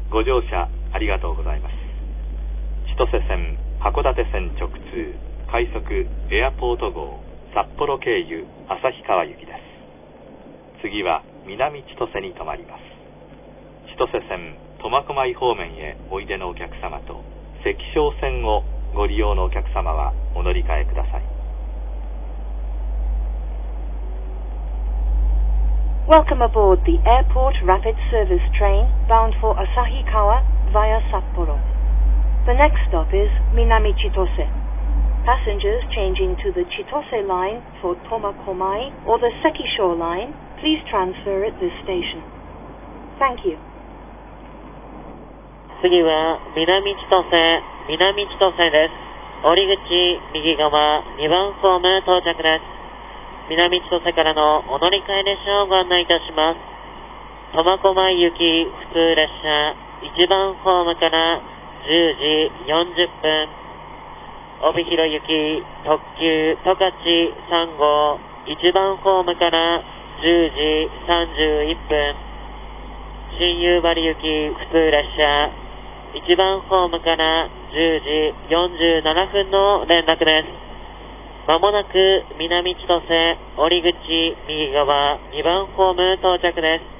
ご乗車ありがとうございます。千歳線、函館線直通、快速エアポート号、札幌経由旭川行きです。次は南千歳に停まります。千歳線、苫小牧方面へおいでのお客様と、石勝線をご利用のお客様はお乗り換えください。 Welcome aboard the Airport Rapid Service train bound for Asahikawa via Sapporo. The next stop is Minami Chitose. Passengers changing to the Chitose line for Tomakomai or the Sekisho line, please transfer at this station. Thank you. 次は南千歳です。降り口右側2番ホーム到着です。南千歳からのお乗り換え列車をご案内いたします。苫小牧行き普通列車1番ホームから10時40分。帯広行き特急十勝3号1番ホームから10時31分。新夕張行き普通列車1番ホームから10時47分の連絡です。まもなく南千歳降り口右側2番ホーム到着です。